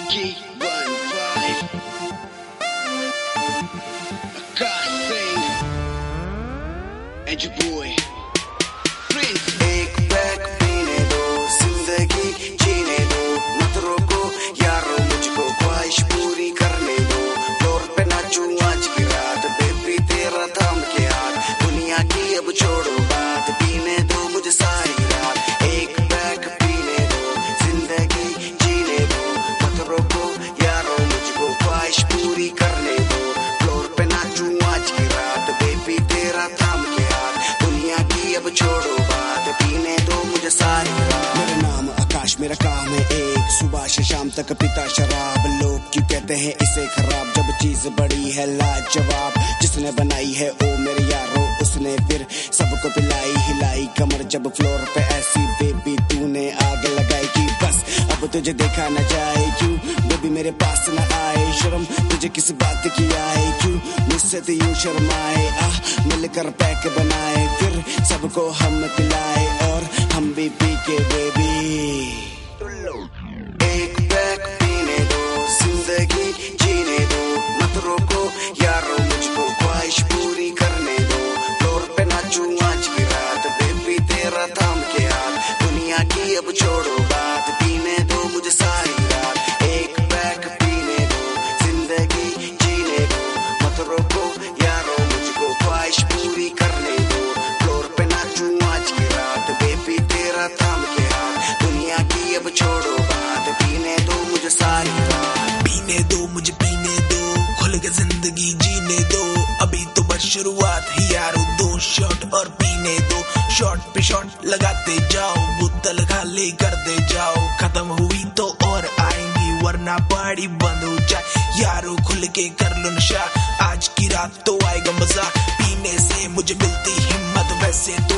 Key 1-5 Akash Singh and your boy Prince। एक pack पीने दो, जिंदगी जीने दो, मत रोको यारो मुझको, ख्वाहिश पूरी करने दो। फ्लोर पे नाचूं आज की रात, बेबी तेरा थाम के हाथ, दुनिया की अब छोड़ो बात, पीने दो मुझे सारी रात। एक पैक पीने दो, जिंदगी जीने दो, मत रोको यारो मुझको, ख्वाहिश पूरी करने दो। फ्लोर पे नाचूं आज की रात, बेबी तेरा थाम के हाथ, दुनिया की अब छोड़ो बात, पीने दो मुझे सारी रात। मेरा नाम आकाश, मेरा काम है एक, सुबह से शाम तक पीता शराब। लोग क्यों कहते हैं इसे खराब, जब चीज बड़ी है लाजवाब। जिसने बनाई है ओ मेरे यारो, उसने फिर सबको पिलाई हिलाई कमर, जब फ्लोर पे ऐसी बेबी तूने आग लगाई कि बस अब तुझे देखा न जाए। क्यों बेबी मेरे पास न आए, शर्म तुझे किस बात की आए, क्यों मुझसे तो यूं शर्माए। मिलकर पैक बनाए, फिर सबको हम पिलाए और हम भी पी के बेबी। एक पैक पीने दो, जिंदगी जीने दो, मत रोको यारो मुझको, ख्वाहिश पूरी करने दो। फ्लोर पे नाचूं आज की रात, बेबी तेरा थाम के हाथ, दुनिया की अब छोड़ो बात, पीने दो मुझे सारी रात। एक पैक पीने दो, जिंदगी जीने दो, मत रोको यारो मुझको, ख्वाहिश पूरी करने दो। फ्लोर पे नाचूं आज की रात, बेबी तेरा थाम के हाथ, दुनिया की अब छोड़ो बात, पीने दो मुझे सारी रात। पीने दो मुझे पीने दो, खुल के जिंदगी जीने दो, अभी तो बस शुरुआत है यारो। 2 शॉट और पीने दो, शॉट पे शॉट लगाते जाओ, बोतल खाली करते जाओ, खत्म हुई तो और आएंगी वरना पार्टी बंद हो जाए। यारो खुल के कर लो नशा, आज की रात तो आएगा मजा, पीने से मुझे मिलती हिम्मत, वैसे